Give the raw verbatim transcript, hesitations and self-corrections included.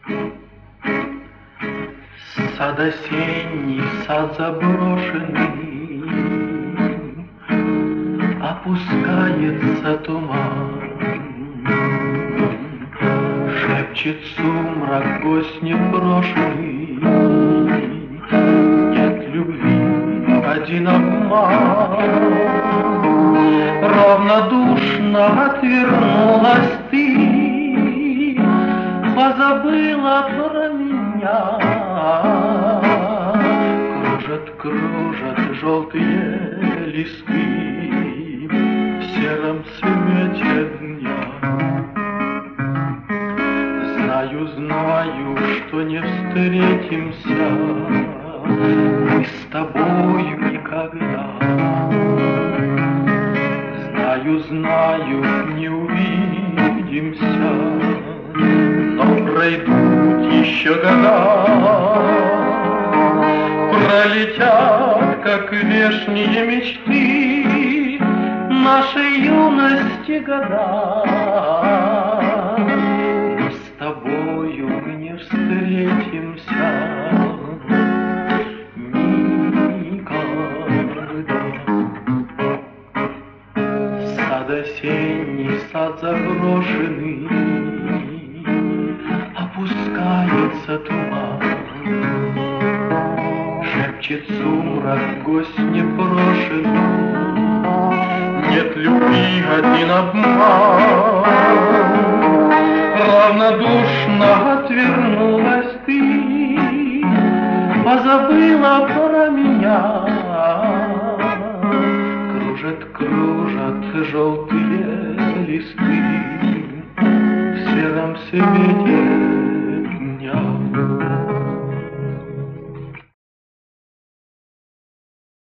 Сад осенний, сад заброшенный, опускается туман. Шепчет сумрак, гость непрошенный, нет любви, один обман. Равнодушно отвернулась ты, позабыла про меня. Кружат, кружат желтые листы в сером свете дня. Знаю, знаю, что не встретимся мы с тобою никогда. Знаю, знаю, не увидимся, но пройдут еще года. Пролетят, как вешние мечты, нашей юности года. Но с тобою мы не встретимся никогда. Сад осенний, сад заброшенный, опускается туман. Шепчет сумрак, гость непрошенный, нет любви, один обман. Равнодушно отвернулась ты, позабыла про меня. Кружат, кружат желтые листы в сером свете